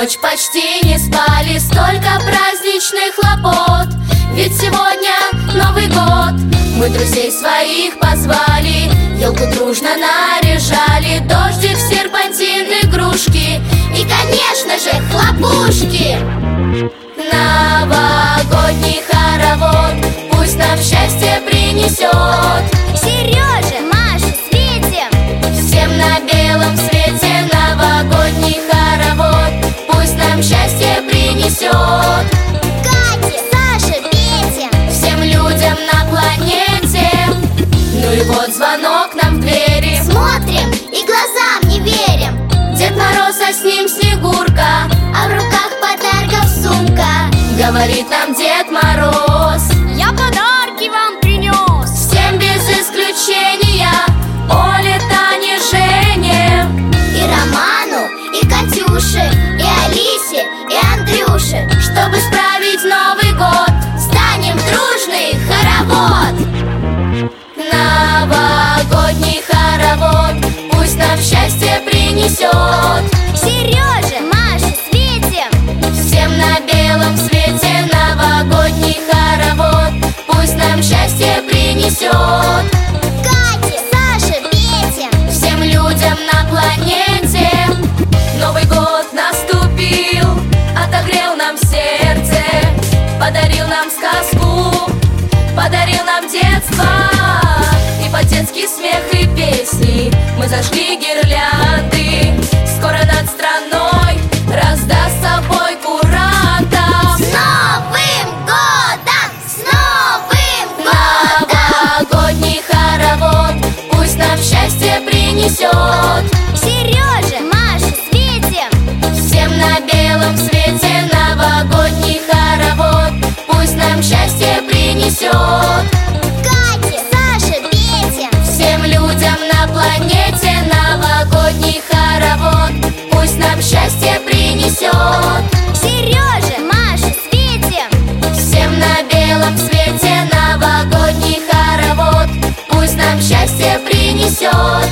ночь почти не спали, столько праздничных хлопот. Ведь сегодня Новый год. Мы друзей своих позвали, елку дружно наряжали, дождик, серпантин, игрушки и, конечно же, хлопушки. Новогодний хоровод пусть нам счастье принесет. Сережа, Маша, светим всем на белом свете. Новогодний хоровод пусть нам счастье принесет. Катя, Саша, Петя Всем людям на планете. Ну и вот звонок нам в двери. Смотрим и глазам не верим. Дед Мороз, а с ним Снегурка, А в руках подарков сумка. говорит нам Дед Мороз: я подарки вам принес. всем без исключения, Оле, Тане, Жене, И Роману, и Катюше, и Алисе, и Андрюше. чтобы справить Новый год, станем в дружный хоровод. Новогодний хоровод пусть нам счастье принесет. Сережа, Маша, светим Всем на белом свете. Новогодний хоровод пусть нам счастье принесет. Катя, Саша, Петя Всем людям на планете. Новый год наступил, отогрел нам сердце, подарил нам сказку, подарил нам детство. И под детский смех и песни мы зажгли гирлянды. Скоро над страной раздастся бой курантов. С Новым годом! С Новым годом! Новогодний хоровод пусть нам счастье принесет. Сережа, Маша, светим Всем на белом свете. Новогодний хоровод пусть нам счастье принесет. Катя, Саша, Петя Всем людям на планете. Новогодний хоровод пусть нам счастье принесет. Сережа, Маша, светим Всем на белом свете. Новогодний хоровод пусть нам счастье принесет.